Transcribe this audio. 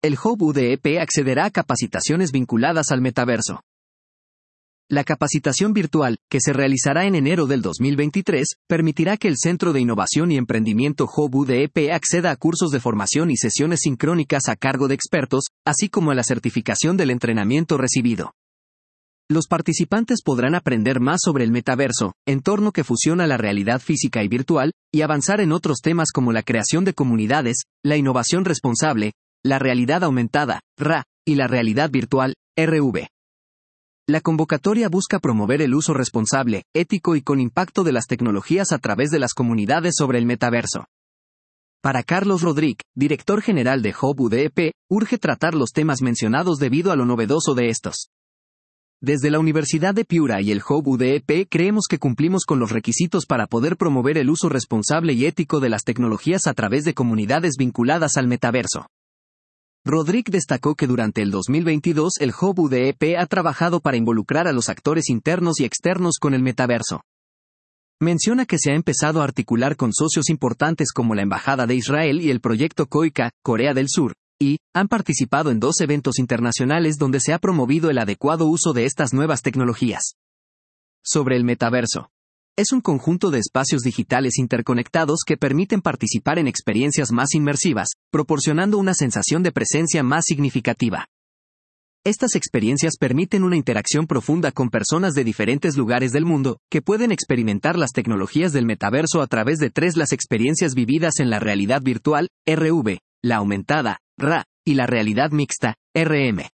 el Hub UDEP accederá a capacitaciones vinculadas al metaverso. La capacitación virtual, que se realizará en enero del 2023, permitirá que el Centro de Innovación y Emprendimiento Hub UDEP acceda a cursos de formación y sesiones sincrónicas a cargo de expertos, así como a la certificación del entrenamiento recibido. Los participantes podrán aprender más sobre el metaverso, entorno que fusiona la realidad física y virtual, y avanzar en otros temas como la creación de comunidades, la innovación responsable, la realidad aumentada, RA, y la realidad virtual, RV. La convocatoria busca promover el uso responsable, ético y con impacto de las tecnologías a través de las comunidades sobre el metaverso. Para Carlos Rodríguez, director general de Hub UDEP, urge tratar los temas mencionados debido a lo novedoso de estos. Desde la Universidad de Piura y el Hub UDEP creemos que cumplimos con los requisitos para poder promover el uso responsable y ético de las tecnologías a través de comunidades vinculadas al metaverso. Rodríguez destacó que durante el 2022 el Hub UDEP ha trabajado para involucrar a los actores internos y externos con el metaverso. Menciona que se ha empezado a articular con socios importantes como la Embajada de Israel y el proyecto KOICA, Corea del Sur, y han participado en 2 eventos internacionales donde se ha promovido el adecuado uso de estas nuevas tecnologías. Sobre el metaverso. Es un conjunto de espacios digitales interconectados que permiten participar en experiencias más inmersivas, proporcionando una sensación de presencia más significativa. Estas experiencias permiten una interacción profunda con personas de diferentes lugares del mundo, que pueden experimentar las tecnologías del metaverso a través de las experiencias vividas en la realidad virtual, RV, la aumentada, RA, y la realidad mixta, RM.